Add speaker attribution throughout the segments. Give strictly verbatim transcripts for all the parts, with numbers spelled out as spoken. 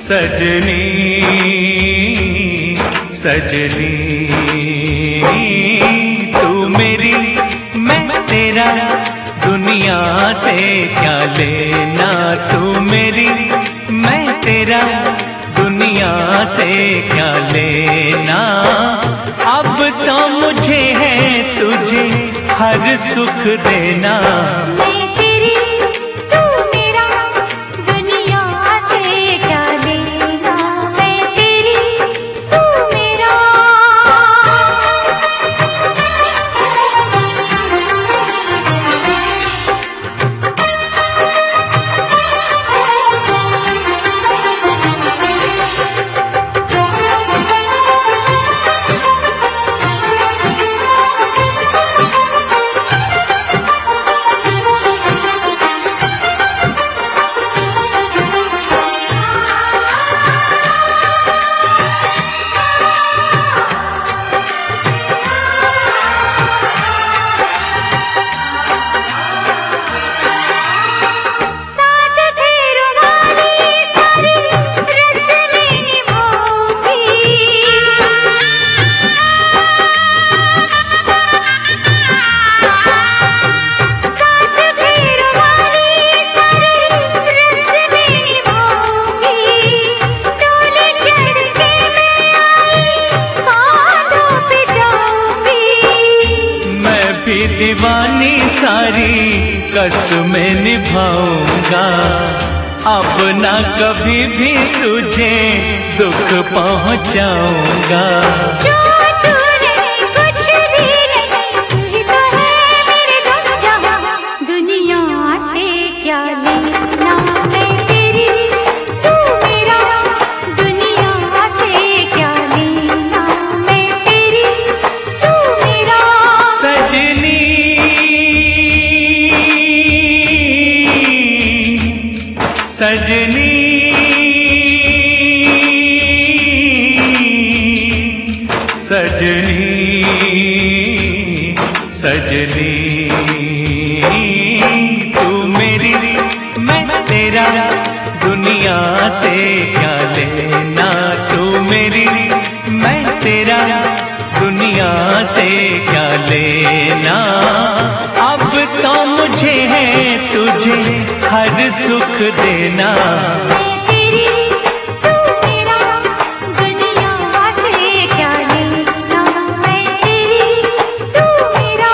Speaker 1: सजनी सजनी तू मेरी मैं तेरा, दुनिया से क्या लेना। तू मेरी मैं तेरा, दुनिया से क्या लेना। अब तो मुझे है तुझे हर सुख देना। दीवानी सारी कसमें निभाऊंगा। अब ना कभी भी तुझे दुख पहुंचाऊंगा।
Speaker 2: जो तू नहीं कुछ भी नहीं, तू ही तो है मेरे दोनों जहां। दुनिया से क्या लेना, मैं तेरी तू मेरा। दुनिया से क्या लेना, मैं तेरी तू मेरा।
Speaker 1: सजनी सजनी सजनी सजनी तू मेरी मैं तेरा, दुनिया से क्या लेना। तू मेरी मैं तेरा, दुनिया से क्या लेना। अब तो मुझे है तुझे हर सुख देना।
Speaker 2: मैं तेरी तू मेरा, दुनिया से क्या लेना। मैं तेरी तू मेरा।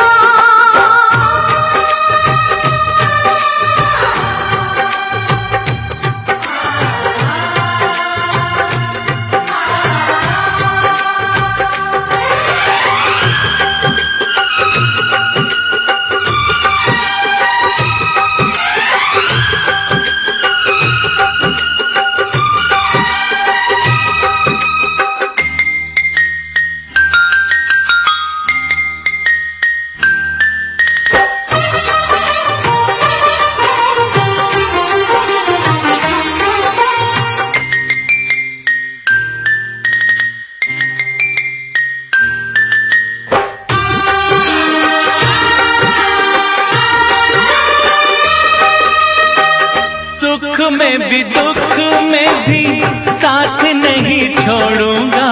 Speaker 1: सुख में भी दुख में भी साथ नहीं छोड़ूंगा।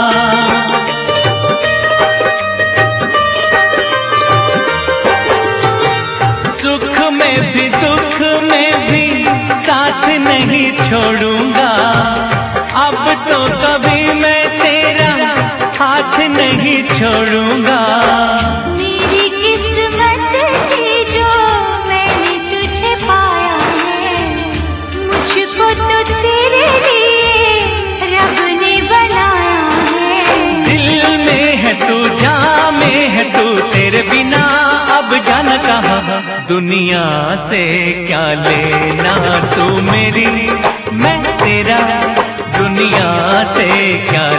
Speaker 1: सुख में भी दुख में भी साथ नहीं छोड़ूंगा। अब तो कभी मैं तेरा हाथ नहीं छोड़ूंगा।
Speaker 2: मेरी किस्मत थी जो मैंने तुझे पाया है। मुझको तो तेरे लिए रब ने बनाया है।
Speaker 1: दिल में है तू, जान में है तू, तेरे बिना अब जाना कहाँ। दुनिया से क्या लेना। तू मेरी मैं तेरा, दुनिया से क्या